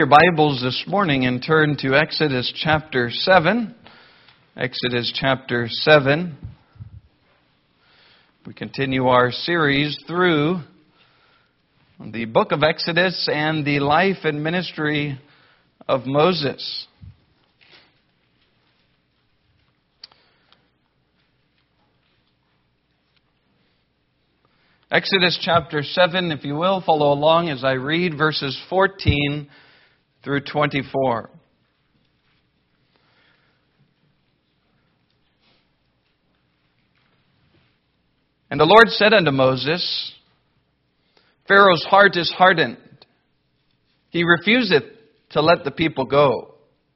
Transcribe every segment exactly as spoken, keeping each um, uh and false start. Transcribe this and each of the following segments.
Your Bibles this morning and turn to Exodus chapter seven. Exodus chapter seven. We continue our series through the book of Exodus and the life and ministry of Moses. Exodus chapter seven, if you will, follow along as I read verses fourteen through twenty-four. And the Lord said unto Moses, Pharaoh's heart is hardened. He refuseth to let the people go.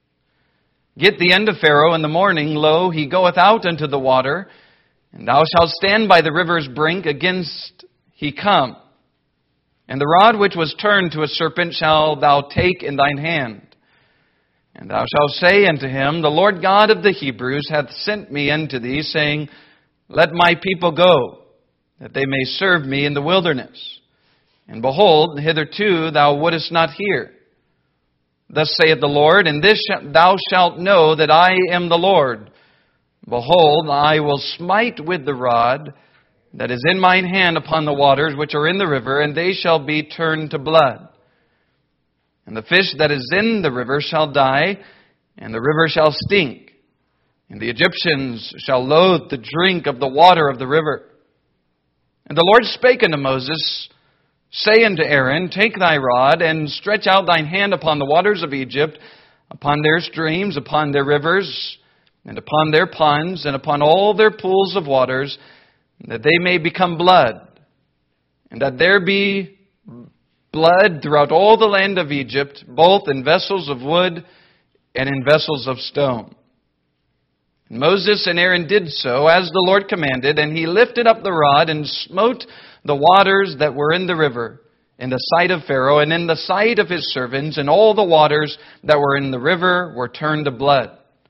Get thee unto Pharaoh in the morning, lo, he goeth out unto the water, and thou shalt stand by the river's brink against he come. And the rod which was turned to a serpent shalt thou take in thine hand. And thou shalt say unto him, The Lord God of the Hebrews hath sent me unto thee, saying, Let my people go, that they may serve me in the wilderness. And behold, hitherto thou wouldest not hear. Thus saith the Lord, And this thou shalt know that I am the Lord. Behold, I will smite with the rod that is in mine hand upon the waters which are in the river, and they shall be turned to blood. And the fish that is in the river shall die, and the river shall stink. And the Egyptians shall loathe the drink of the water of the river. And the Lord spake unto Moses, Say unto Aaron, Take thy rod, and stretch out thine hand upon the waters of Egypt, upon their streams, upon their rivers, and upon their ponds, and upon all their pools of waters, that they may become blood, and that there be blood throughout all the land of Egypt, both in vessels of wood and in vessels of stone. And Moses and Aaron did so, as the Lord commanded, and he lifted up the rod and smote the waters that were in the river, in the sight of Pharaoh, and in the sight of his servants, and all the waters that were in the river were turned to blood.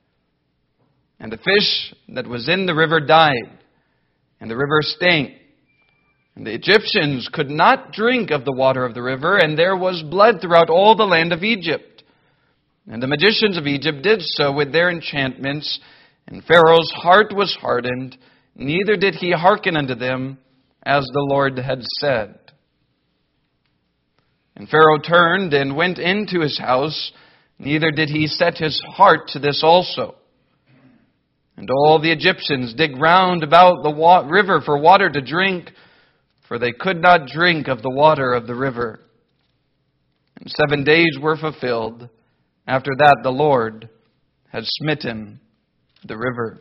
And the fish that was in the river died, and the river stank. And the Egyptians could not drink of the water of the river, and there was blood throughout all the land of Egypt. And the magicians of Egypt did so with their enchantments, and Pharaoh's heart was hardened, neither did he hearken unto them, as the Lord had said. And Pharaoh turned and went into his house, neither did he set his heart to this also. And all the Egyptians dig round about the wa- river for water to drink, for they could not drink of the water of the river. And seven days were fulfilled. After that the Lord had smitten the river.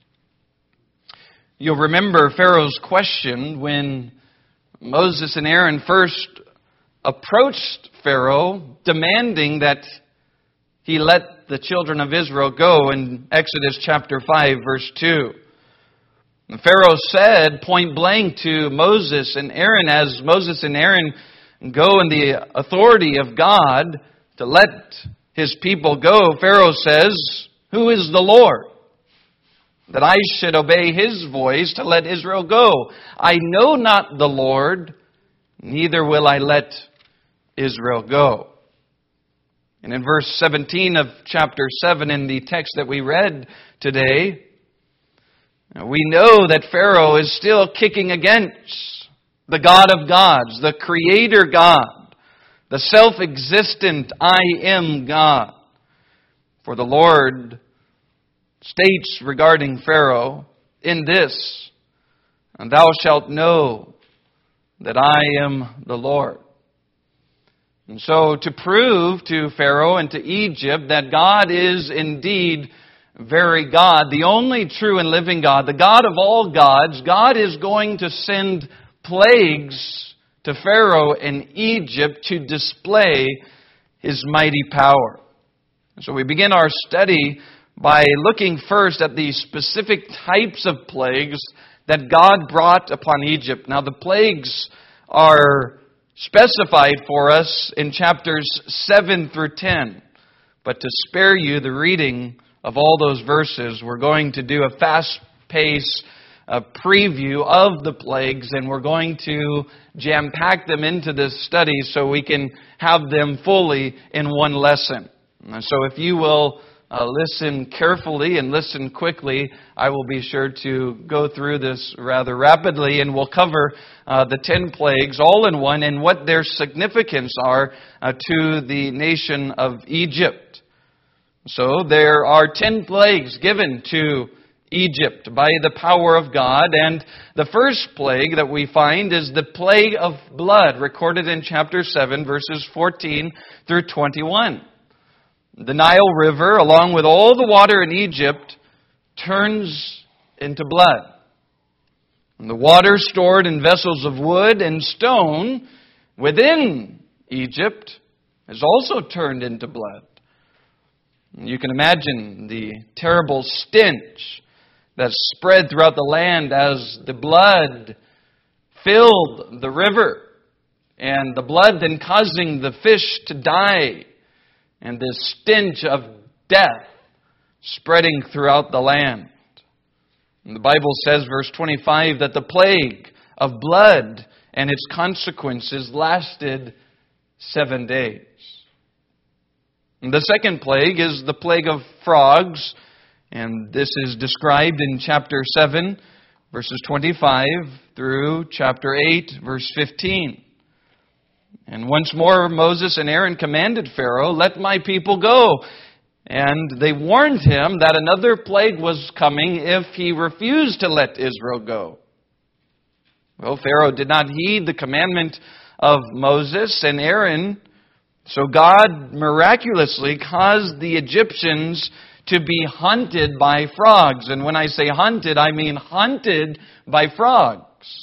You'll remember Pharaoh's question when Moses and Aaron first approached Pharaoh, demanding that he let the children of Israel go in Exodus chapter five, verse two. And Pharaoh said point blank to Moses and Aaron, as Moses and Aaron go in the authority of God to let his people go, Pharaoh says, Who is the Lord, that I should obey his voice to let Israel go? I know not the Lord, neither will I let Israel go. And in verse seventeen of chapter seven, in the text that we read today, we know that Pharaoh is still kicking against the God of gods, the Creator God, the self-existent I am God. For the Lord states regarding Pharaoh in this, And thou shalt know that I am the Lord. And so to prove to Pharaoh and to Egypt that God is indeed very God, the only true and living God, the God of all gods, God is going to send plagues to Pharaoh in Egypt to display his mighty power. And so we begin our study by looking first at the specific types of plagues that God brought upon Egypt. Now the plagues are specified for us in chapters seven through ten. But to spare you the reading of all those verses, we're going to do a fast-paced a preview of the plagues, and we're going to jam-pack them into this study so we can have them fully in one lesson. And so if you will uh, listen carefully and listen quickly, I will be sure to go through this rather rapidly, and we'll cover uh, the ten plagues all in one and what their significance are uh, to the nation of Egypt. So there are ten plagues given to Egypt by the power of God, and the first plague that we find is the plague of blood, recorded in chapter seven, verses fourteen through twenty-one. The Nile River, along with all the water in Egypt, turns into blood. And the water stored in vessels of wood and stone within Egypt is also turned into blood. You can imagine the terrible stench that spread throughout the land as the blood filled the river, and the blood then causing the fish to die, and this stench of death spreading throughout the land. And the Bible says, verse twenty-five, that the plague of blood and its consequences lasted seven days. And the second plague is the plague of frogs, and this is described in chapter seven, verses twenty-five through chapter eight, verse fifteen. And once more Moses and Aaron commanded Pharaoh, "Let my people go." And they warned him that another plague was coming if he refused to let Israel go. Well, Pharaoh did not heed the commandment of Moses and Aaron, so God miraculously caused the Egyptians to be hunted by frogs. And when I say hunted, I mean hunted by frogs.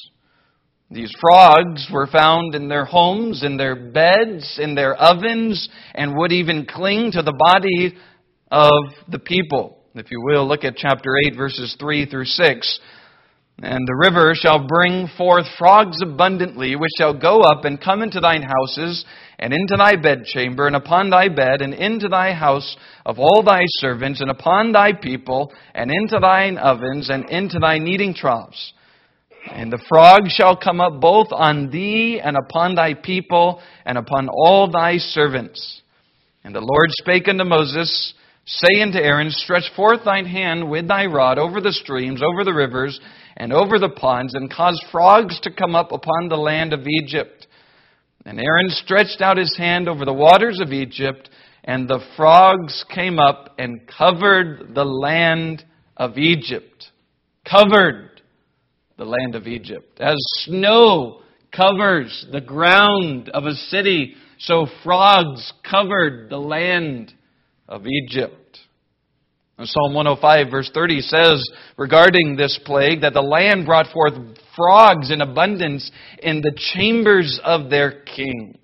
These frogs were found in their homes, in their beds, in their ovens, and would even cling to the body of the people. If you will, look at chapter eight, verses three through six. "And the river shall bring forth frogs abundantly, which shall go up and come into thine houses, and into thy bedchamber, and upon thy bed, and into thy house of all thy servants, and upon thy people, and into thine ovens, and into thy kneading troughs. And the frog shall come up both on thee, and upon thy people, and upon all thy servants. And the Lord spake unto Moses, saying to Aaron, Stretch forth thine hand with thy rod over the streams, over the rivers, and over the ponds, and cause frogs to come up upon the land of Egypt. And Aaron stretched out his hand over the waters of Egypt, and the frogs came up and covered the land of Egypt." Covered the land of Egypt. As snow covers the ground of a city, so frogs covered the land of Egypt. And Psalm one oh five, verse thirty says regarding this plague that the land brought forth frogs in abundance in the chambers of their kings.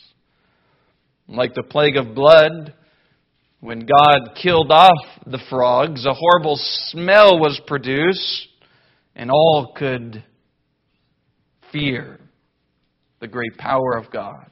Like the plague of blood, when God killed off the frogs, a horrible smell was produced, and all could fear the great power of God.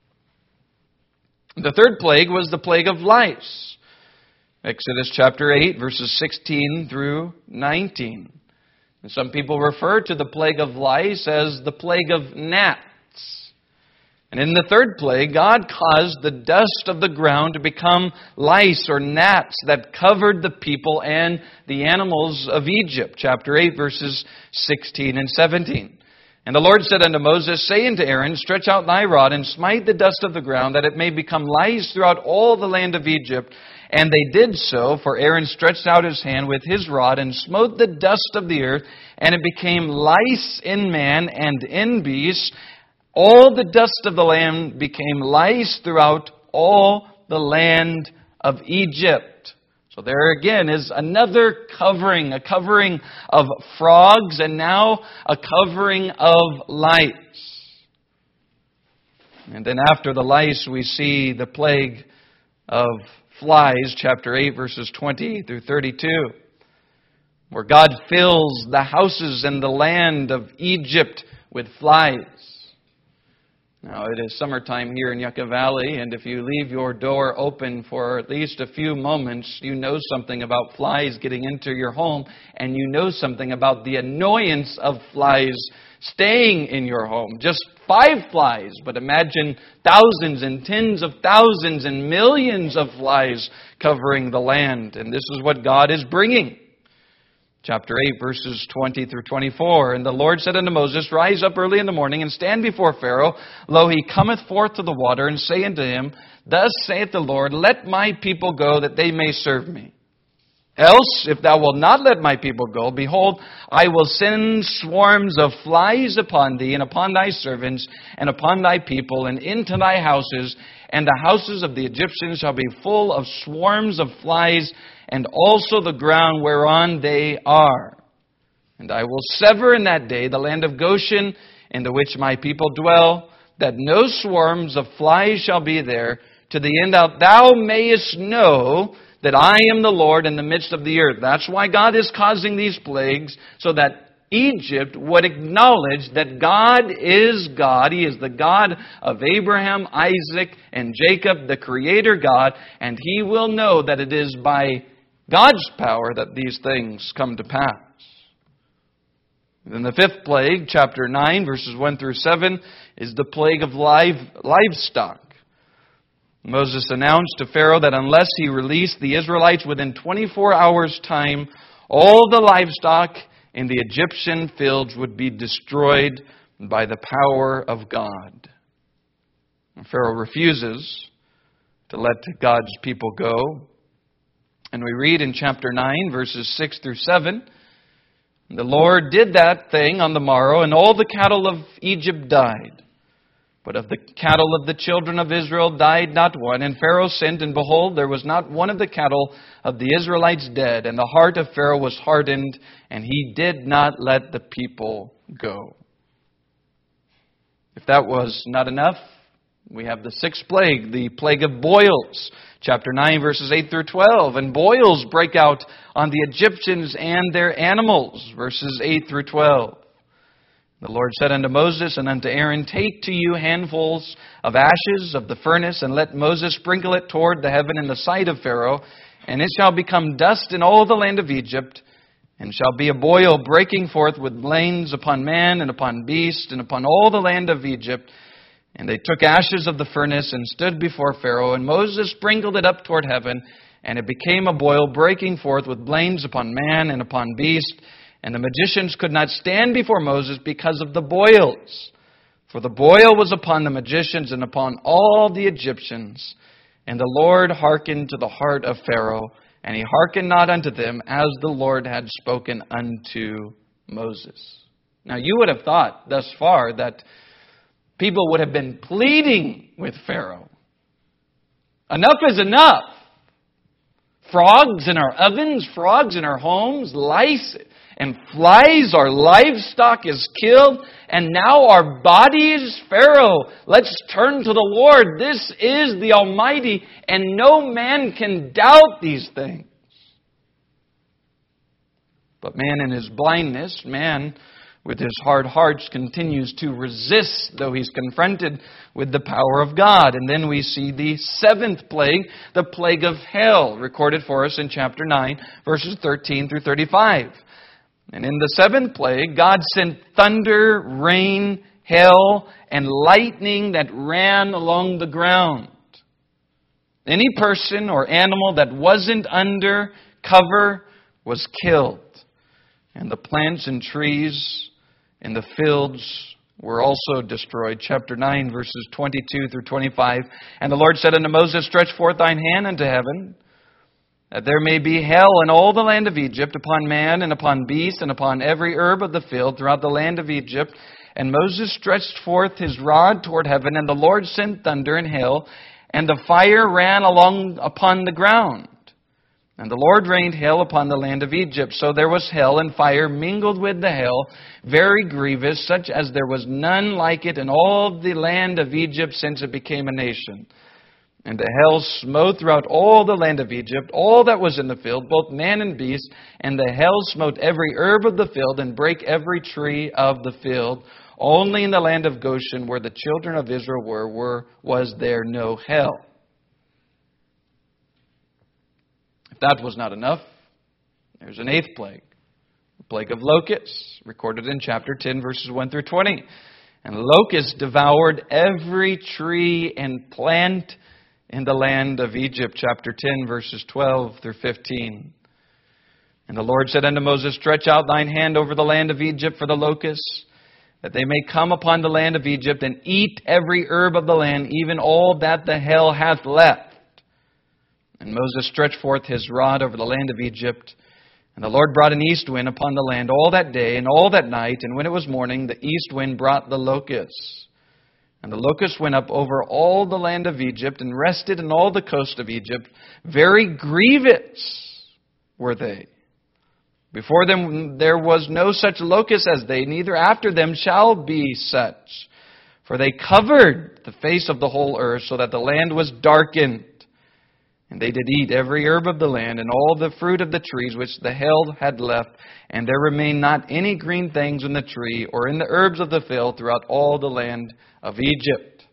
The third plague was the plague of lice. Exodus chapter eight, verses sixteen through nineteen. And some people refer to the plague of lice as the plague of gnats. And in the third plague, God caused the dust of the ground to become lice or gnats that covered the people and the animals of Egypt. Chapter eight, verses sixteen and seventeen. "And the Lord said unto Moses, Say unto Aaron, Stretch out thy rod, and smite the dust of the ground, that it may become lice throughout all the land of Egypt. And they did so, for Aaron stretched out his hand with his rod, and smote the dust of the earth, and it became lice in man and in beasts. All the dust of the land became lice throughout all the land of Egypt." So there again is another covering, a covering of frogs, and now a covering of lice. And then after the lice, we see the plague of flies, chapter eight, verses twenty through thirty-two, where God fills the houses and the land of Egypt with flies. Now, it is summertime here in Yucca Valley, and if you leave your door open for at least a few moments, you know something about flies getting into your home, and you know something about the annoyance of flies staying in your home. Just five flies, but imagine thousands and tens of thousands and millions of flies covering the land. And this is what God is bringing. Chapter eight, verses twenty through twenty-four. And the Lord said unto Moses, Rise up early in the morning, and stand before Pharaoh. Lo, he cometh forth to the water, and say unto him, Thus saith the Lord, Let my people go, that they may serve me. Else, if thou wilt not let my people go, behold, I will send swarms of flies upon thee, and upon thy servants, and upon thy people, and into thy houses, and the houses of the Egyptians shall be full of swarms of flies, and also the ground whereon they are. And I will sever in that day the land of Goshen, in the which my people dwell, that no swarms of flies shall be there, to the end that thou mayest know that I am the Lord in the midst of the earth. That's why God is causing these plagues, so that Egypt would acknowledge that God is God. He is the God of Abraham, Isaac, and Jacob, the Creator God, and He will know that it is by God's power that these things come to pass. Then the fifth plague, chapter nine, verses one through seven, is the plague of live, livestock. Moses announced to Pharaoh that unless he released the Israelites within twenty-four hours' time, all the livestock in the Egyptian fields would be destroyed by the power of God. And Pharaoh refuses to let God's people go. And we read in chapter nine, verses six through seven, The Lord did that thing on the morrow, and all the cattle of Egypt died. But of the cattle of the children of Israel died not one. And Pharaoh sent, and behold, there was not one of the cattle of the Israelites dead. And the heart of Pharaoh was hardened, and he did not let the people go. If that was not enough, we have the sixth plague, the plague of boils. Chapter nine, verses eight through twelve. And boils break out on the Egyptians and their animals. Verses eight through twelve. The Lord said unto Moses and unto Aaron, Take to you handfuls of ashes of the furnace, and let Moses sprinkle it toward the heaven in the sight of Pharaoh, and it shall become dust in all the land of Egypt, and shall be a boil breaking forth with blains upon man and upon beast, and upon all the land of Egypt. And they took ashes of the furnace and stood before Pharaoh, and Moses sprinkled it up toward heaven, and it became a boil breaking forth with blains upon man and upon beast. And the magicians could not stand before Moses because of the boils. For the boil was upon the magicians and upon all the Egyptians. And the Lord hearkened to the heart of Pharaoh, and he hearkened not unto them as the Lord had spoken unto Moses. Now you would have thought thus far that people would have been pleading with Pharaoh. Enough is enough. Frogs in our ovens, frogs in our homes, lice and flies, our livestock is killed, and now our bodies, Pharaoh, let's turn to the Lord. This is the Almighty, and no man can doubt these things. But man in his blindness, man with his hard hearts continues to resist, though he's confronted with the power of God. And then we see the seventh plague, the plague of hell, recorded for us in chapter nine, verses thirteen through thirty-five. And in the seventh plague, God sent thunder, rain, hail, and lightning that ran along the ground. Any person or animal that wasn't under cover was killed. And the plants and trees in the fields were also destroyed. Chapter nine, verses twenty-two through twenty-five. And the Lord said unto Moses, Stretch forth thine hand unto heaven, that there may be hell in all the land of Egypt, upon man and upon beast and upon every herb of the field throughout the land of Egypt. And Moses stretched forth his rod toward heaven, and the Lord sent thunder and hail, and the fire ran along upon the ground. And the Lord rained hail upon the land of Egypt. So there was hail and fire mingled with the hail, very grievous, such as there was none like it in all the land of Egypt since it became a nation. And the hail smote throughout all the land of Egypt, all that was in the field, both man and beast. And the hail smote every herb of the field, and brake every tree of the field. Only in the land of Goshen, where the children of Israel were, were was there no hell. If that was not enough, there's an eighth plague. The plague of locusts, recorded in chapter ten, verses one through twenty. And locusts devoured every tree and plant in the land of Egypt, chapter ten, verses twelve through fifteen. And the Lord said unto Moses, Stretch out thine hand over the land of Egypt for the locusts, that they may come upon the land of Egypt and eat every herb of the land, even all that the hail hath left. And Moses stretched forth his rod over the land of Egypt, and the Lord brought an east wind upon the land all that day and all that night, and when it was morning, the east wind brought the locusts. And the locusts went up over all the land of Egypt, and rested in all the coast of Egypt. Very grievous were they. Before them there was no such locust as they, neither after them shall be such. For they covered the face of the whole earth, so that the land was darkened. And they did eat every herb of the land, and all the fruit of the trees which the hail had left. And there remained not any green things in the tree, or in the herbs of the field, throughout all the land of Egypt.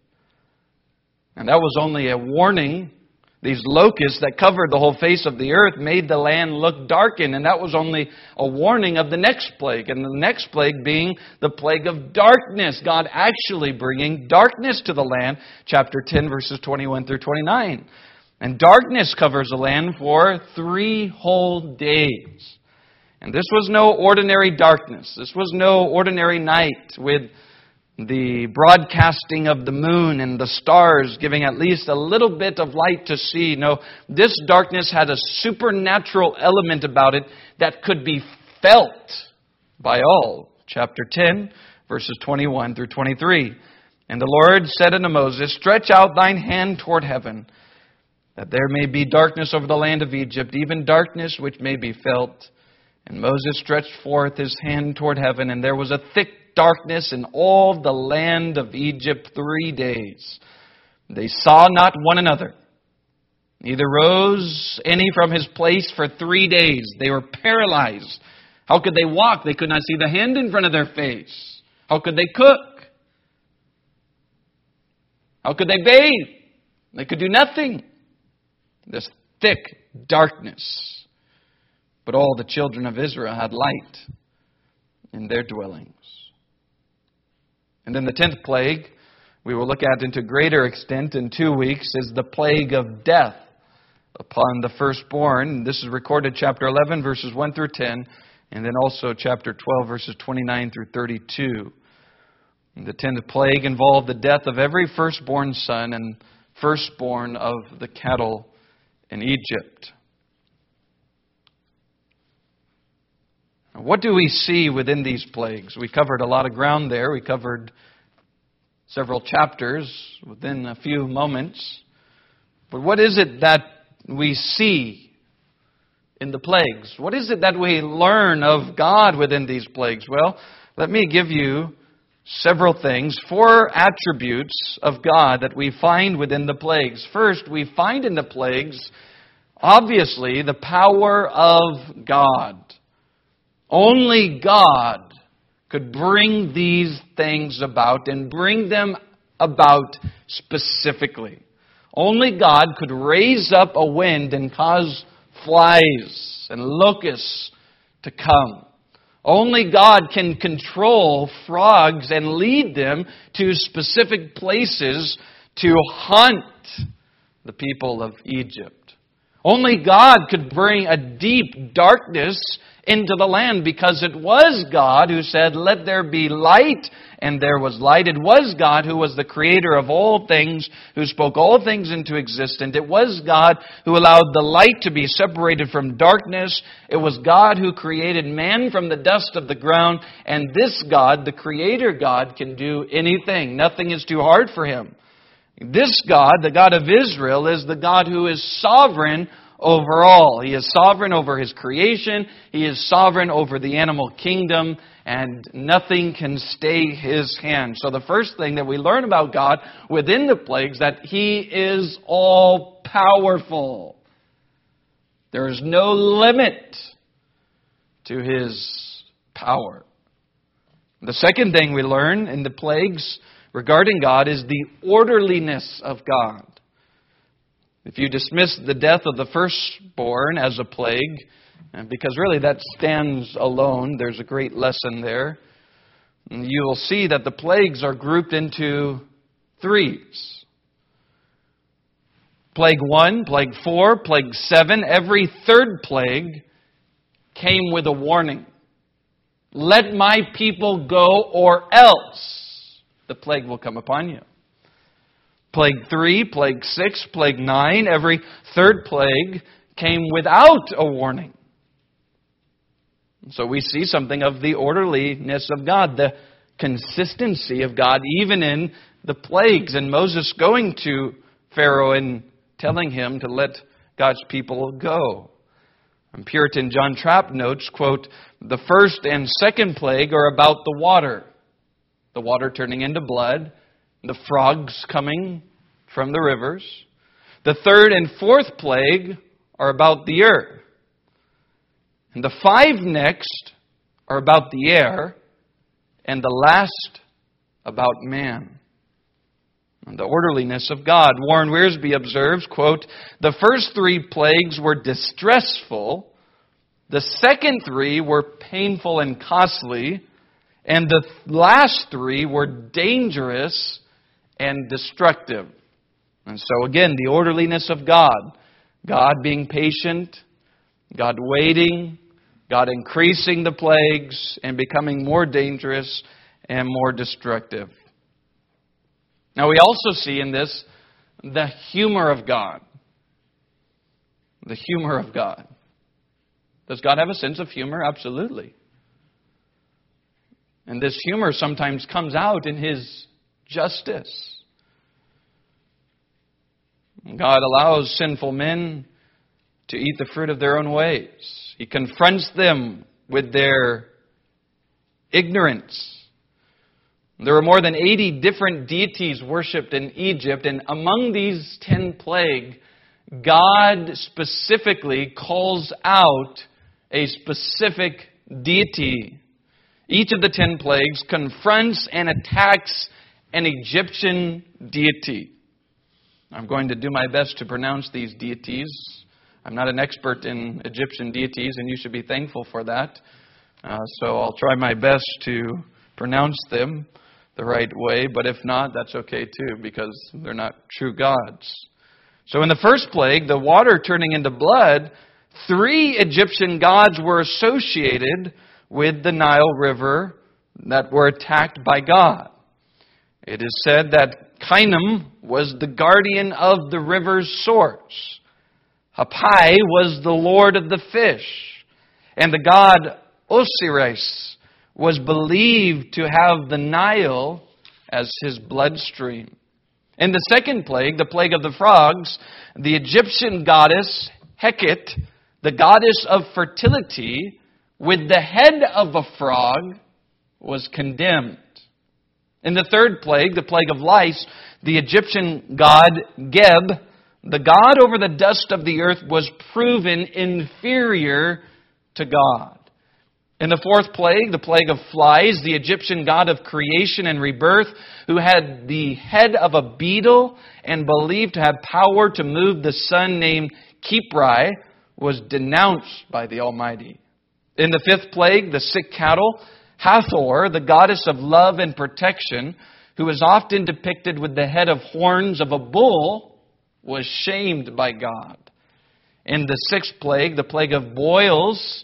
And that was only a warning. These locusts that covered the whole face of the earth made the land look darkened. And that was only a warning of the next plague. And the next plague being the plague of darkness. God actually bringing darkness to the land. Chapter ten, verses twenty-one through twenty-nine. And darkness covers the land for three whole days. And this was no ordinary darkness. This was no ordinary night with the broadcasting of the moon and the stars giving at least a little bit of light to see. No, this darkness had a supernatural element about it that could be felt by all. Chapter ten, verses twenty-one through twenty-three. And the Lord said unto Moses, Stretch out thine hand toward heaven, that there may be darkness over the land of Egypt, even darkness which may be felt. And Moses stretched forth his hand toward heaven, and there was a thick darkness in all the land of Egypt three days. They saw not one another, neither rose any from his place for three days. They were paralyzed. How could they walk? They could not see the hand in front of their face. How could they cook? How could they bathe? They could do nothing. This thick darkness. But all the children of Israel had light in their dwellings. And then the tenth plague, we will look at into greater extent in two weeks, is the plague of death upon the firstborn. This is recorded chapter eleven, verses one through ten, and then also chapter twelve, verses twenty-nine through thirty-two. And the tenth plague involved the death of every firstborn son and firstborn of the cattle in Egypt. What do we see within these plagues? We covered a lot of ground there. We covered several chapters within a few moments. But what is it that we see in the plagues? What is it that we learn of God within these plagues? Well, let me give you several things, four attributes of God that we find within the plagues. First, we find in the plagues, obviously, the power of God. Only God could bring these things about and bring them about specifically. Only God could raise up a wind and cause flies and locusts to come. Only God can control frogs and lead them to specific places to hunt the people of Egypt. Only God could bring a deep darkness into the land, because it was God who said, let there be light, and there was light. It was God who was the creator of all things, who spoke all things into existence. It was God who allowed the light to be separated from darkness. It was God who created man from the dust of the ground. And this God, the creator God, can do anything. Nothing is too hard for him. This God, the God of Israel, is the God who is sovereign over all. He is sovereign over His creation. He is sovereign over the animal kingdom, and nothing can stay His hand. So the first thing that we learn about God within the plagues, that He is all powerful. There is no limit to His power. The second thing we learn in the plagues regarding God is the orderliness of God. If you dismiss the death of the firstborn as a plague, because really that stands alone, there's a great lesson there, you will see that the plagues are grouped into threes. Plague one, plague four, plague seven, every third plague came with a warning. Let my people go, or else the plague will come upon you. Plague three, plague six, plague nine, every third plague came without a warning. So we see something of the orderliness of God, the consistency of God, even in the plagues. And Moses going to Pharaoh and telling him to let God's people go. And Puritan John Trapp notes, quote, the first and second plague are about the water. The water turning into blood. The frogs coming from the rivers. The third and fourth plague are about the earth. And the five next are about the air. And the last about man. And the orderliness of God. Warren Wiersbe observes, quote, the first three plagues were distressful. The second three were painful and costly. And the last three were dangerous and destructive. And so again, the orderliness of God. God being patient, God waiting, God increasing the plagues and becoming more dangerous and more destructive. Now we also see in this the humor of God. The humor of God. Does God have a sense of humor? Absolutely. And this humor sometimes comes out in His justice. God allows sinful men to eat the fruit of their own ways. He confronts them with their ignorance. There were more than eighty different deities worshipped in Egypt, and among these ten plagues, God specifically calls out a specific deity. Each of the ten plagues confronts and attacks an Egyptian deity. I'm going to do my best to pronounce these deities. I'm not an expert in Egyptian deities, and you should be thankful for that. Uh, so I'll try my best to pronounce them the right way, but if not, that's okay too, because they're not true gods. So in the first plague, the water turning into blood, three Egyptian gods were associated with the Nile River that were attacked by God. It is said that Khinum was the guardian of the river's source. Hapai was the lord of the fish. And the god Osiris was believed to have the Nile as his bloodstream. In the second plague, the plague of the frogs, the Egyptian goddess Heket, the goddess of fertility, with the head of a frog, was condemned. In the third plague, the plague of lice, the Egyptian god Geb, the god over the dust of the earth, was proven inferior to God. In the fourth plague, the plague of flies, the Egyptian god of creation and rebirth, who had the head of a beetle and believed to have power to move the sun, named Khepri, was denounced by the Almighty. In the fifth plague, the sick cattle, Hathor, the goddess of love and protection, who is often depicted with the head of horns of a bull, was shamed by God. In the sixth plague, the plague of boils,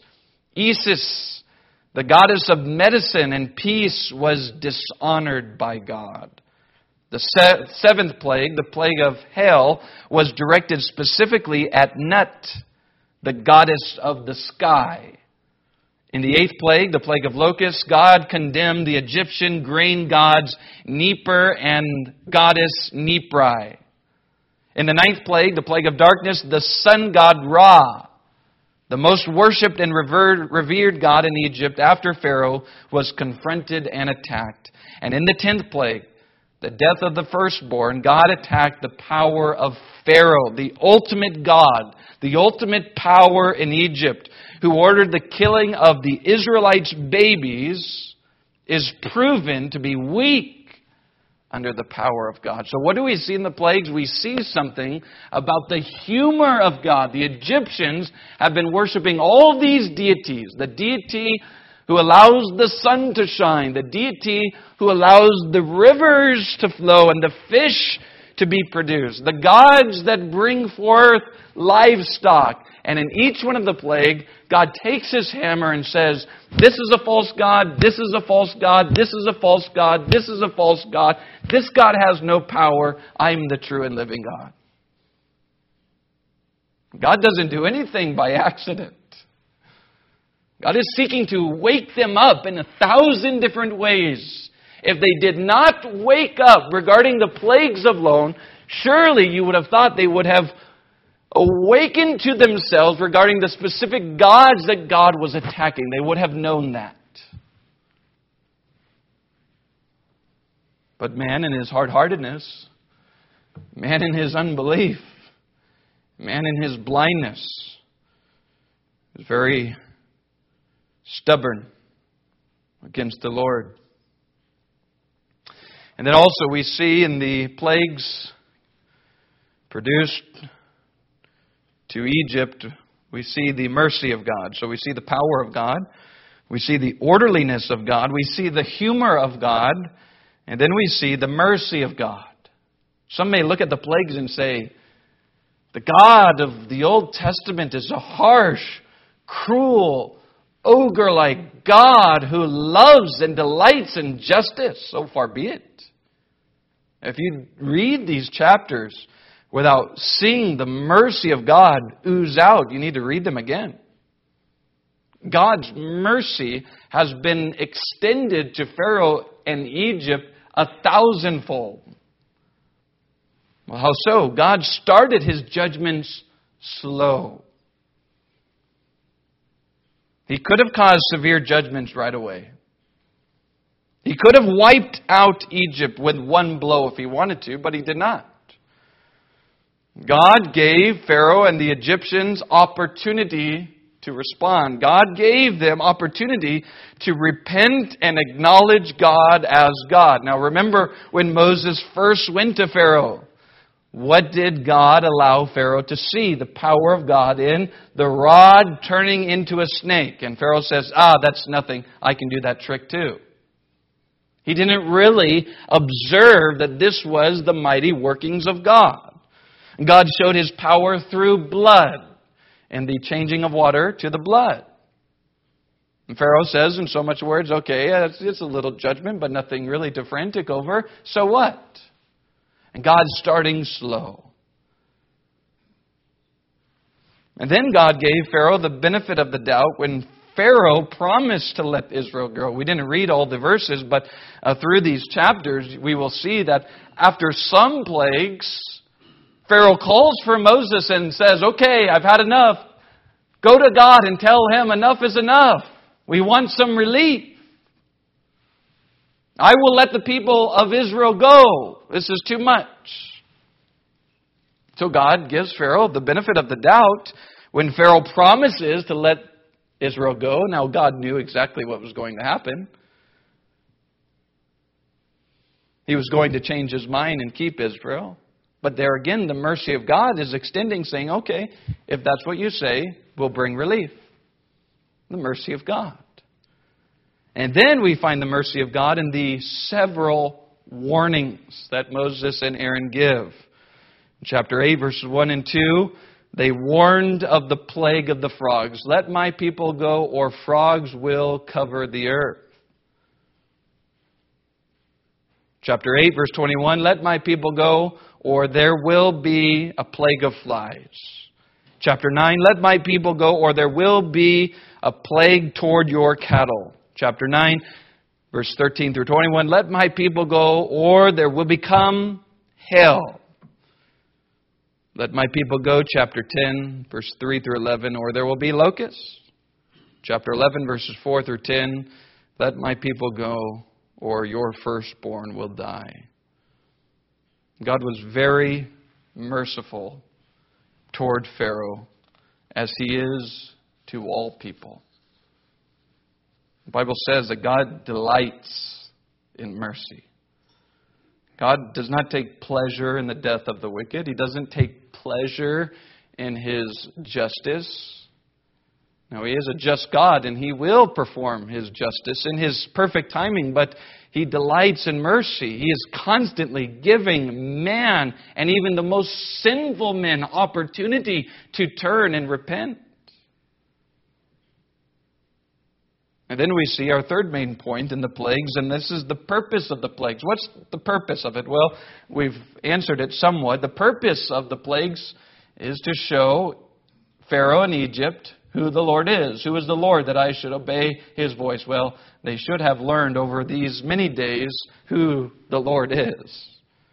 Isis, the goddess of medicine and peace, was dishonored by God. The se- seventh plague, the plague of hail, was directed specifically at Nut, the goddess of the sky. In the eighth plague, the plague of locusts, God condemned the Egyptian grain gods Nippur and goddess Nipri. In the ninth plague, the plague of darkness, the sun god Ra, the most worshipped and revered, revered god in Egypt after Pharaoh, was confronted and attacked. And in the tenth plague, the death of the firstborn, God attacked the power of Pharaoh, the ultimate god, the ultimate power in Egypt, who ordered the killing of the Israelites' babies is proven to be weak under the power of God. So what do we see in the plagues? We see something about the humor of God. The Egyptians have been worshiping all these deities. The deity who allows the sun to shine. The deity who allows the rivers to flow and the fish to be produced. The gods that bring forth livestock. And in each one of the plague, God takes His hammer and says, this is a false god, this is a false god, this is a false god, this is a false god. This God has no power. I am the true and living God. God doesn't do anything by accident. God is seeking to wake them up in a thousand different ways. If they did not wake up regarding the plagues alone, surely you would have thought they would have awakened to themselves regarding the specific gods that God was attacking. They would have known that. But man in his hard-heartedness, man in his unbelief, man in his blindness is very stubborn against the Lord. And then also we see in the plagues produced to Egypt, we see the mercy of God. So we see the power of God. We see the orderliness of God. We see the humor of God. And then we see the mercy of God. Some may look at the plagues and say, the God of the Old Testament is a harsh, cruel, ogre-like God who loves and delights in justice. So far be it. If you read these chapters without seeing the mercy of God ooze out, you need to read them again. God's mercy has been extended to Pharaoh and Egypt a thousandfold. Well, how so? God started His judgments slow. He could have caused severe judgments right away. He could have wiped out Egypt with one blow if He wanted to, but He did not. God gave Pharaoh and the Egyptians opportunity to respond. God gave them opportunity to repent and acknowledge God as God. Now remember when Moses first went to Pharaoh, what did God allow Pharaoh to see? The power of God in the rod turning into a snake. And Pharaoh says, ah, that's nothing. I can do that trick too. He didn't really observe that this was the mighty workings of God. God showed His power through blood and the changing of water to the blood. And Pharaoh says in so much words, okay, it's, it's a little judgment, but nothing really to frantic over. So what? And God's starting slow. And then God gave Pharaoh the benefit of the doubt when Pharaoh promised to let Israel go. We didn't read all the verses, but uh, through these chapters, we will see that after some plagues, Pharaoh calls for Moses and says, okay, I've had enough. Go to God and tell Him enough is enough. We want some relief. I will let the people of Israel go. This is too much. So God gives Pharaoh the benefit of the doubt when Pharaoh promises to let Israel go. Now God knew exactly what was going to happen. He was going to change His mind and keep Israel. But there again, the mercy of God is extending, saying, okay, if that's what you say, we'll bring relief. The mercy of God. And then we find the mercy of God in the several warnings that Moses and Aaron give. In chapter eight, verses one and two, they warned of the plague of the frogs. Let my people go, or frogs will cover the earth. Chapter eight, verse twenty-one, let my people go, or there will be a plague of flies. Chapter nine, let my people go, or there will be a plague toward your cattle. Chapter nine, verse thirteen through twenty-one, let my people go, or there will become hell. Let my people go, chapter ten, verse three through eleven, or there will be locusts. Chapter eleven, verses four through ten, let my people go, or your firstborn will die. God was very merciful toward Pharaoh, as He is to all people. The Bible says that God delights in mercy. God does not take pleasure in the death of the wicked. He doesn't take pleasure in His justice. Now, He is a just God, and He will perform His justice in His perfect timing, but He delights in mercy. He is constantly giving man, and even the most sinful men, opportunity to turn and repent. And then we see our third main point in the plagues, and this is the purpose of the plagues. What's the purpose of it? Well, we've answered it somewhat. The purpose of the plagues is to show Pharaoh in Egypt who the Lord is. Who is the Lord that I should obey His voice? Well, they should have learned over these many days who the Lord is.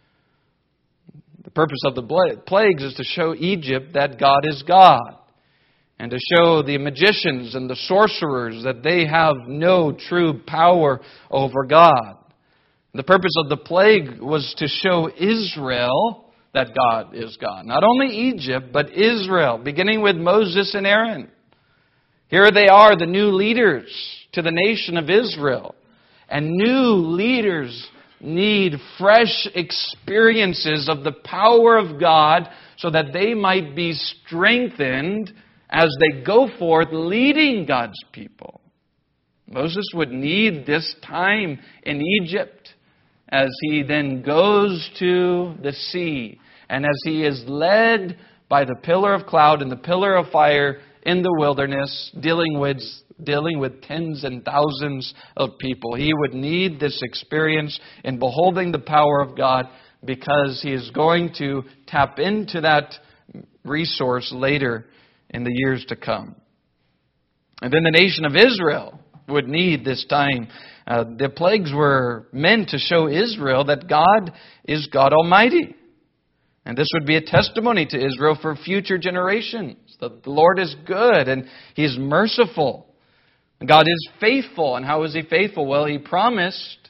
The purpose of the plagues is to show Egypt that God is God, and to show the magicians and the sorcerers that they have no true power over God. The purpose of the plague was to show Israel that God is God. Not only Egypt, but Israel, beginning with Moses and Aaron. Here they are, the new leaders to the nation of Israel. And new leaders need fresh experiences of the power of God so that they might be strengthened as they go forth leading God's people. Moses would need this time in Egypt as he then goes to the sea, and as he is led by the pillar of cloud and the pillar of fire in the wilderness, dealing with, dealing with tens and thousands of people. He would need this experience in beholding the power of God, because he is going to tap into that resource later in the years to come. And then the nation of Israel would need this time. Uh, the plagues were meant to show Israel that God is God Almighty. And this would be a testimony to Israel for future generations. That the Lord is good and He is merciful. And God is faithful. And how is He faithful? Well, He promised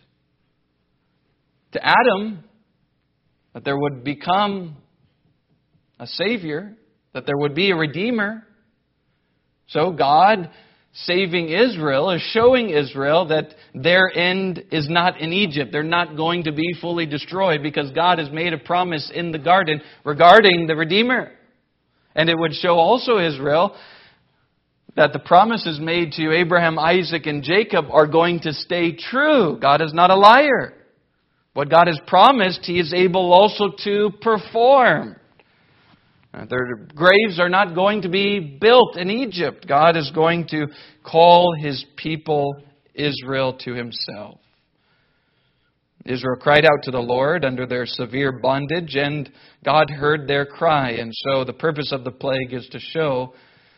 to Adam that there would become a Savior, that there would be a Redeemer. So God, saving Israel, is showing Israel that their end is not in Egypt. They're not going to be fully destroyed, because God has made a promise in the garden regarding the Redeemer. And it would show also Israel that the promises made to Abraham, Isaac, and Jacob are going to stay true. God is not a liar. What God has promised, He is able also to perform. Their graves are not going to be built in Egypt. God is going to call His people Israel to Himself. Israel cried out to the Lord under their severe bondage, and God heard their cry. And so the purpose of the plague is to show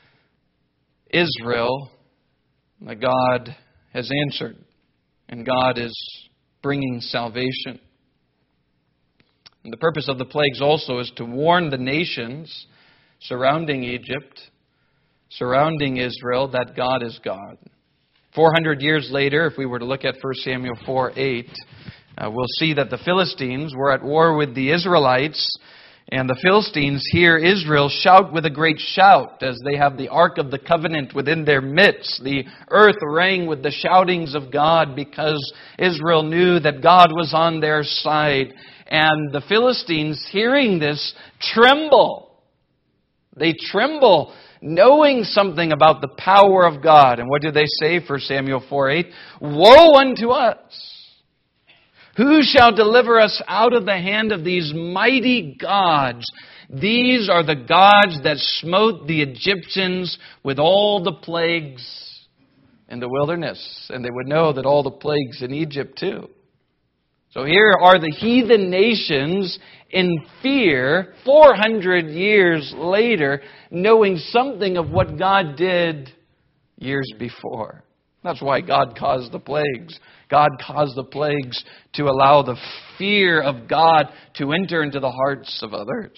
Israel that God has answered, and God is bringing salvation. And the purpose of the plagues also is to warn the nations surrounding Egypt, surrounding Israel, that God is God. Four hundred years later, if we were to look at First Samuel four eight, uh, we'll see that the Philistines were at war with the Israelites, and the Philistines hear Israel shout with a great shout as they have the Ark of the Covenant within their midst. The earth rang with the shoutings of God, because Israel knew that God was on their side. And the Philistines, hearing this, tremble. They tremble, knowing something about the power of God. And what do they say? First Samuel four eight, "Woe unto us! Who shall deliver us out of the hand of these mighty gods? These are the gods that smote the Egyptians with all the plagues in the wilderness." And they would know that all the plagues in Egypt too. So here are the heathen nations in fear, four hundred years later, knowing something of what God did years before. That's why God caused the plagues. God caused the plagues to allow the fear of God to enter into the hearts of others.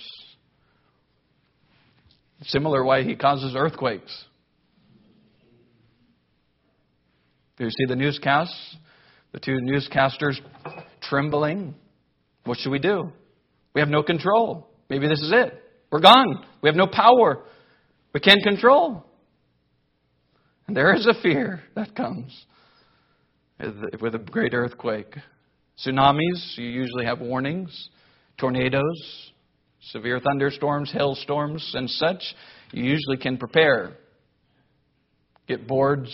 Similar why He causes earthquakes. Do you see the newscasts? The two newscasters trembling. What should we do? We have no control. Maybe this is it. We're gone. We have no power. We can't control. And there is a fear that comes. with a great earthquake. Tsunamis, you usually have warnings. Tornadoes, severe thunderstorms, hailstorms, and such, you usually can prepare. Get boards,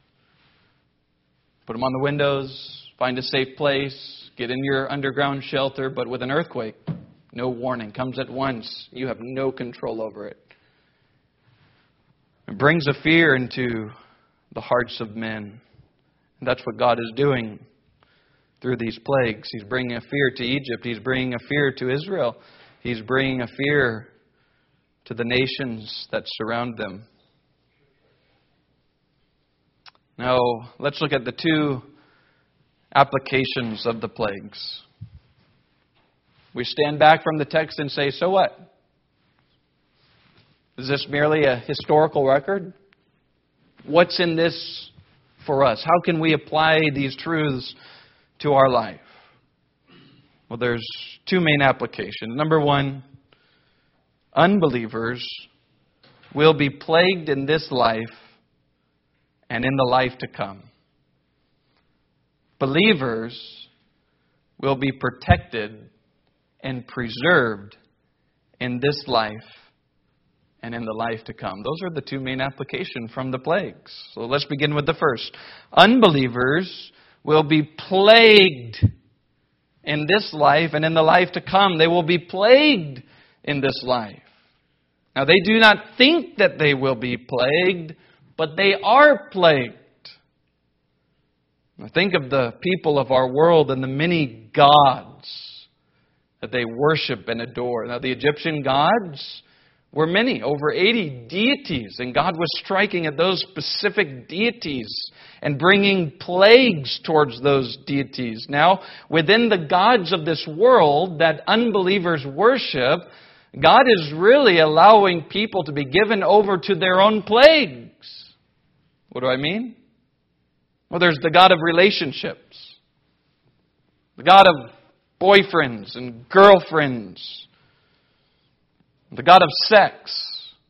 put them on the windows, find a safe place, get in your underground shelter. But with an earthquake, no warning, comes at once. You have no control over it. It brings a fear into the hearts of men. And that's what God is doing through these plagues. He's bringing a fear to Egypt. He's bringing a fear to Israel. He's bringing a fear to the nations that surround them. Now, let's look at the two applications of the plagues. We stand back from the text and say, so what? Is this merely a historical record? What's in this for us? How can we apply these truths to our life? Well, there's two main applications. Number one, unbelievers will be plagued in this life and in the life to come. Believers will be protected and preserved in this life and in the life to come. Those are the two main applications from the plagues. So let's begin with the first. Unbelievers will be plagued in this life and in the life to come. They will be plagued in this life. Now, they do not think that they will be plagued, but they are plagued. Now, think of the people of our world and the many gods that they worship and adore. Now, the Egyptian gods were many, over eighty deities, and God was striking at those specific deities and bringing plagues towards those deities. Now, within the gods of this world that unbelievers worship, God is really allowing people to be given over to their own plagues. What do I mean? Well, there's the God of relationships, the God of boyfriends and girlfriends, the God of sex.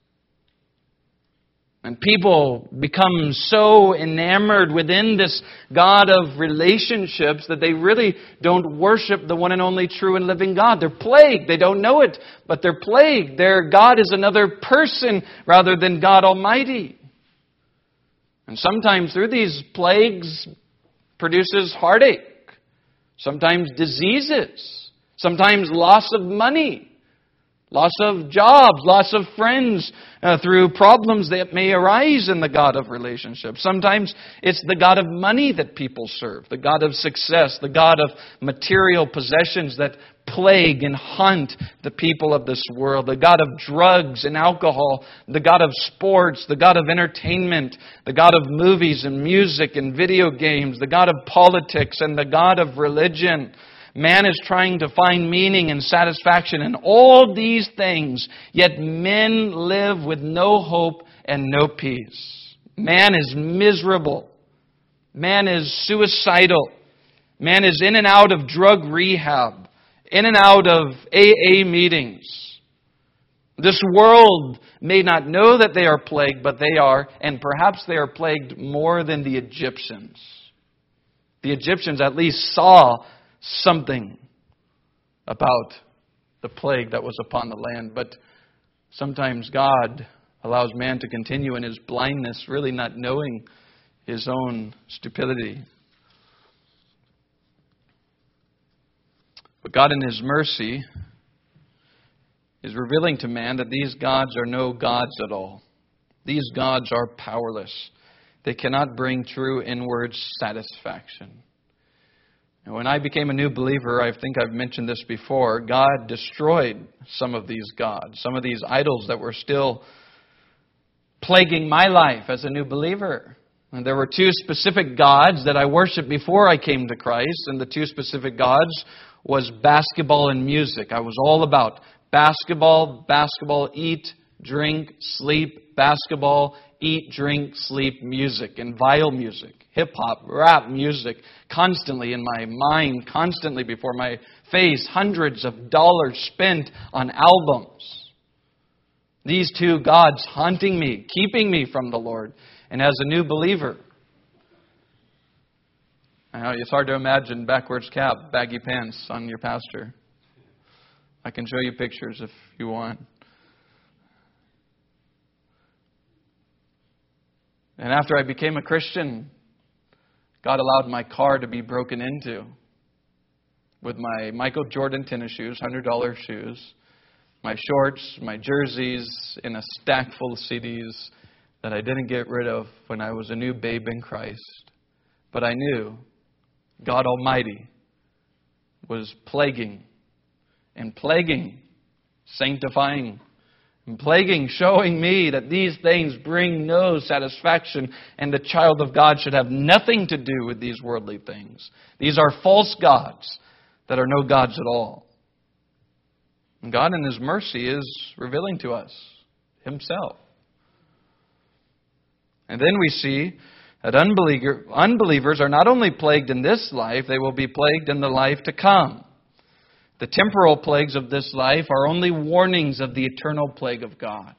And people become so enamored within this God of relationships that they really don't worship the one and only true and living God. They're plagued. They don't know it, but they're plagued. Their God is another person rather than God Almighty. And sometimes through these plagues produces heartache, sometimes diseases, sometimes loss of money, loss of jobs, loss of friends uh, through problems that may arise in the God of relationships. Sometimes it's the God of money that people serve, the God of success, the God of material possessions that plague and haunt the people of this world, the God of drugs and alcohol, the God of sports, the God of entertainment, the God of movies and music and video games, the God of politics and the God of religion. Man is trying to find meaning and satisfaction in all these things, yet men live with no hope and no peace. Man is miserable. Man is suicidal. Man is in and out of drug rehab, in and out of A A meetings. This world may not know that they are plagued, but they are, and perhaps they are plagued more than the Egyptians. The Egyptians at least saw something about the plague that was upon the land. But sometimes God allows man to continue in his blindness, really not knowing his own stupidity. But God in His mercy is revealing to man that these gods are no gods at all. These gods are powerless. They cannot bring true inward satisfaction. And when I became a new believer, I think I've mentioned this before, God destroyed some of these gods, some of these idols that were still plaguing my life as a new believer. And there were two specific gods that I worshiped before I came to Christ, and the two specific gods was basketball and music. I was all about basketball, basketball, eat, drink, sleep, basketball, eat, drink, sleep, music, and vile music, hip-hop, rap music, constantly in my mind, constantly before my face, hundreds of dollars spent on albums. These two gods haunting me, keeping me from the Lord. And as a new believer, Now, it's hard to imagine backwards cap, baggy pants on your pastor. I can show you pictures if you want. And after I became a Christian, God allowed my car to be broken into with my Michael Jordan tennis shoes, one hundred dollars shoes, my shorts, my jerseys, in a stack full of C Ds that I didn't get rid of when I was a new babe in Christ. But I knew God Almighty was plaguing and plaguing, sanctifying, and plaguing, showing me that these things bring no satisfaction, and the child of God should have nothing to do with these worldly things. These are false gods that are no gods at all. And God in His mercy is revealing to us Himself. And then we see that unbeliever, unbelievers are not only plagued in this life, they will be plagued in the life to come. The temporal plagues of this life are only warnings of the eternal plague of God.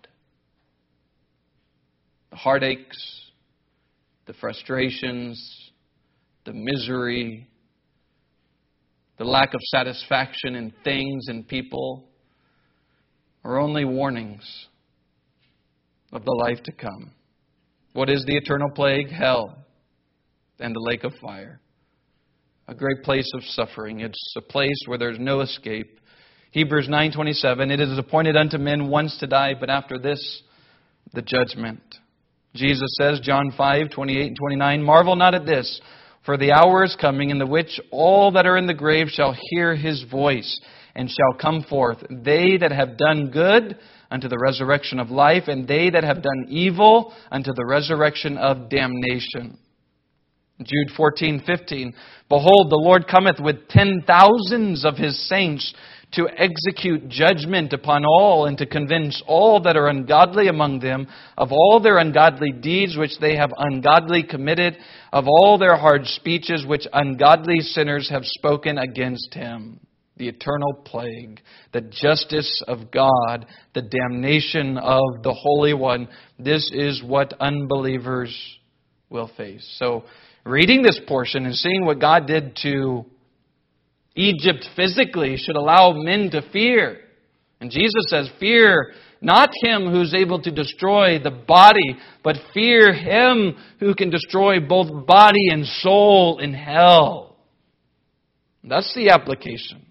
The heartaches, the frustrations, the misery, the lack of satisfaction in things and people are only warnings of the life to come. What is the eternal plague? Hell and the lake of fire. A great place of suffering. It's a place where there's no escape. Hebrews nine twenty-seven, it is appointed unto men once to die, but after this, the judgment. Jesus says, John five twenty-eight and twenty-nine, marvel not at this, for the hour is coming in the which all that are in the grave shall hear His voice, and shall come forth, they that have done good unto the resurrection of life, and they that have done evil unto the resurrection of damnation. Jude fourteen fifteen, behold, the Lord cometh with ten thousands of His saints to execute judgment upon all, and to convince all that are ungodly among them of all their ungodly deeds which they have ungodly committed, of all their hard speeches which ungodly sinners have spoken against Him. The eternal plague, the justice of God, the damnation of the Holy One. This is what unbelievers will face. So, reading this portion and seeing what God did to Egypt physically should allow men to fear. And Jesus says, fear not Him who's able to destroy the body, but fear Him who can destroy both body and soul in hell. That's the application.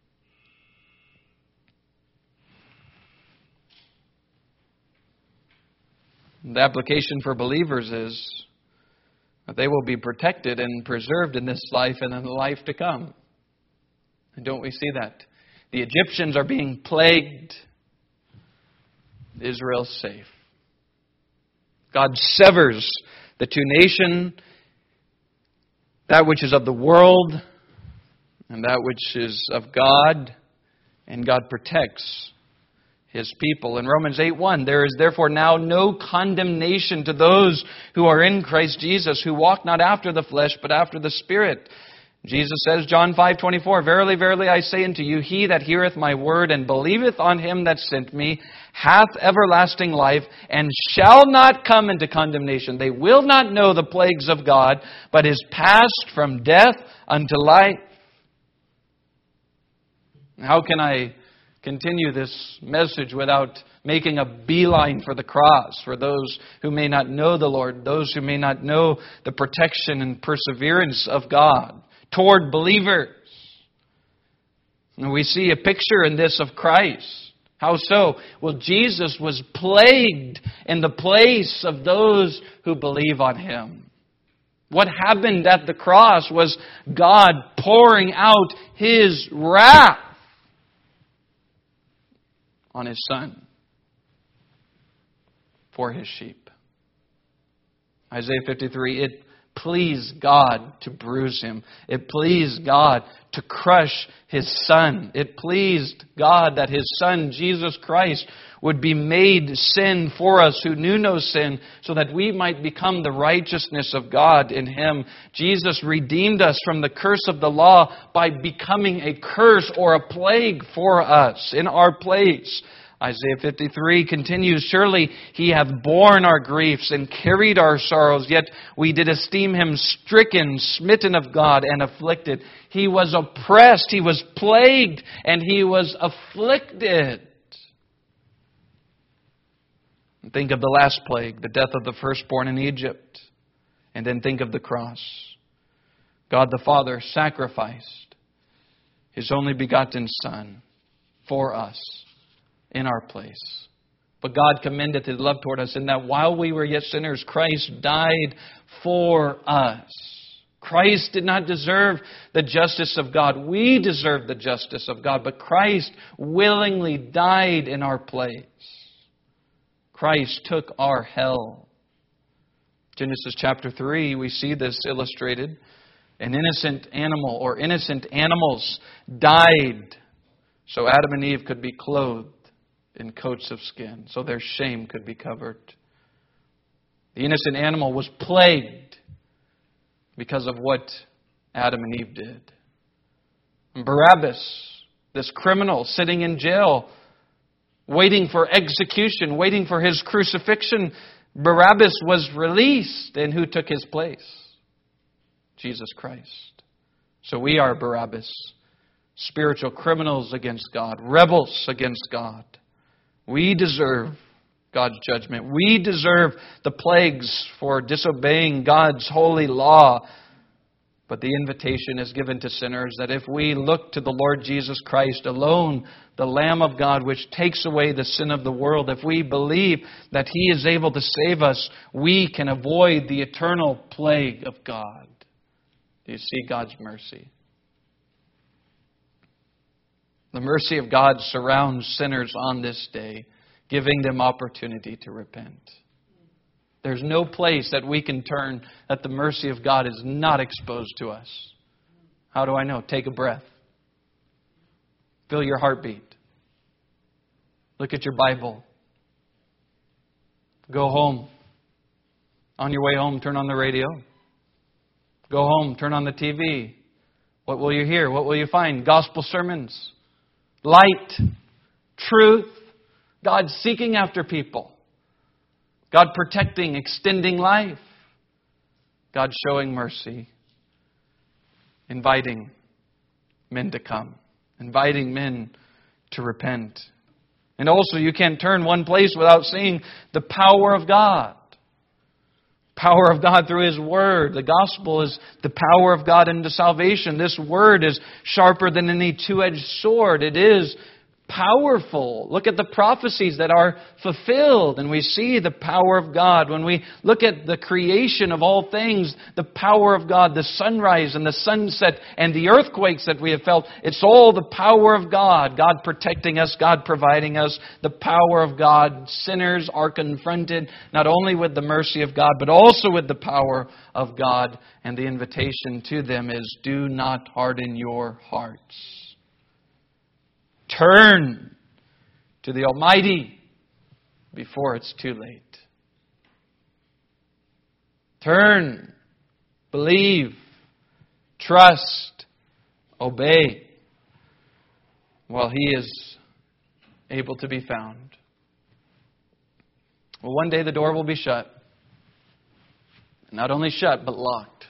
The application for believers is that they will be protected and preserved in this life and in the life to come. And don't we see that? The Egyptians are being plagued. Israel's safe. God severs the two nations, that which is of the world and that which is of God, and God protects His people. In Romans eight one, there is therefore now no condemnation to those who are in Christ Jesus, who walk not after the flesh, but after the Spirit. Jesus says, John five twenty-four, verily, verily, I say unto you, he that heareth my word and believeth on Him that sent me hath everlasting life, and shall not come into condemnation. They will not know the plagues of God, but is passed from death unto life. How can I continue this message without making a beeline for the cross, for those who may not know the Lord, those who may not know the protection and perseverance of God toward believers? And we see a picture in this of Christ. How so? Well, Jesus was plagued in the place of those who believe on Him. What happened at the cross was God pouring out His wrath on His Son for His sheep. Isaiah fifty-three, it pleased God to bruise Him. It pleased God to crush His Son. It pleased God that His Son, Jesus Christ, would be made sin for us who knew no sin, so that we might become the righteousness of God in Him. Jesus redeemed us from the curse of the law by becoming a curse or a plague for us in our place Isaiah fifty-three continues, surely He hath borne our griefs and carried our sorrows, yet we did esteem Him stricken, smitten of God, and afflicted. He was oppressed, He was plagued, and He was afflicted. Think of the last plague, the death of the firstborn in Egypt. And then think of the cross. God the Father sacrificed His only begotten Son for us in our place. But God commendeth His love toward us in that while we were yet sinners, Christ died for us. Christ did not deserve the justice of God. We deserve the justice of God. But Christ willingly died in our place. Christ took our hell. Genesis chapter three, we see this illustrated. An innocent animal or innocent animals died so Adam and Eve could be clothed in coats of skin, so their shame could be covered. The innocent animal was plagued because of what Adam and Eve did. And Barabbas, this criminal sitting in jail, waiting for execution, waiting for his crucifixion, Barabbas was released. And who took his place? Jesus Christ. So we are Barabbas, spiritual criminals against God, rebels against God. We deserve God's judgment. We deserve the plagues for disobeying God's holy law. But the invitation is given to sinners that if we look to the Lord Jesus Christ alone, the Lamb of God which takes away the sin of the world, if we believe that He is able to save us, we can avoid the eternal plague of God. Do you see God's mercy? The mercy of God surrounds sinners on this day, giving them opportunity to repent. There's no place that we can turn that the mercy of God is not exposed to us. How do I know? Take a breath. Feel your heartbeat. Look at your Bible. Go home. On your way home, turn on the radio. Go home, turn on the T V. What will you hear? What will you find? Gospel sermons. Light. Truth. God seeking after people. God protecting, extending life. God showing mercy. Inviting men to come. Inviting men to repent. And also you can't turn one place without seeing the power of God. Power of God through His Word. The gospel is the power of God into salvation. This Word is sharper than any two-edged sword. It is powerful. Look at the prophecies that are fulfilled, and we see the power of God. When we look at the creation of all things, the power of God, the sunrise and the sunset and the earthquakes that we have felt, it's all the power of God. God protecting us, God providing us, the power of God. Sinners are confronted not only with the mercy of God, but also with the power of God. And the invitation to them is, do not harden your hearts. Turn to the Almighty before it's too late. Turn, believe, trust, obey while He is able to be found. Well, one day the door will be shut. Not only shut, but locked.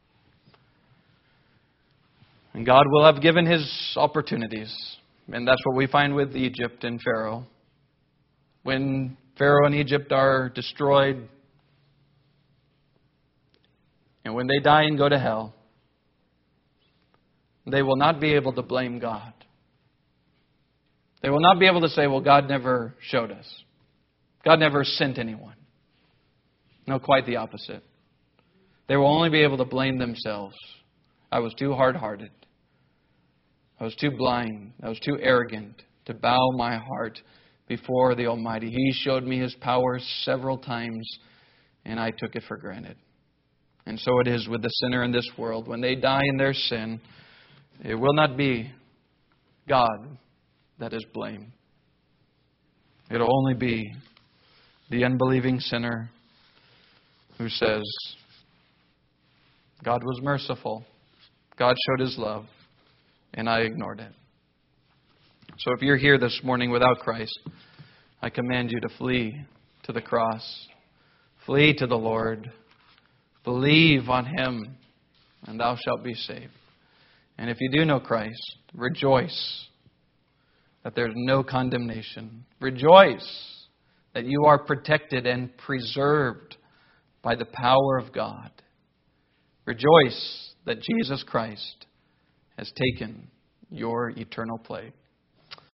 And God will have given His opportunities. And that's what we find with Egypt and Pharaoh. When Pharaoh and Egypt are destroyed, and when they die and go to hell, they will not be able to blame God. They will not be able to say, well, God never showed us. God never sent anyone. No, quite the opposite. They will only be able to blame themselves. I was too hard-hearted. I was too blind. I was too arrogant to bow my heart before the Almighty. He showed me His power several times, and I took it for granted. And so it is with the sinner in this world. When they die in their sin, it will not be God that is blamed. It will only be the unbelieving sinner who says, God was merciful. God showed His love. And I ignored it. So if you're here this morning without Christ, I command you to flee to the cross. Flee to the Lord. Believe on Him, and thou shalt be saved. And if you do know Christ, rejoice that there's no condemnation. Rejoice that you are protected and preserved by the power of God. Rejoice that Jesus Christ has taken your eternal place.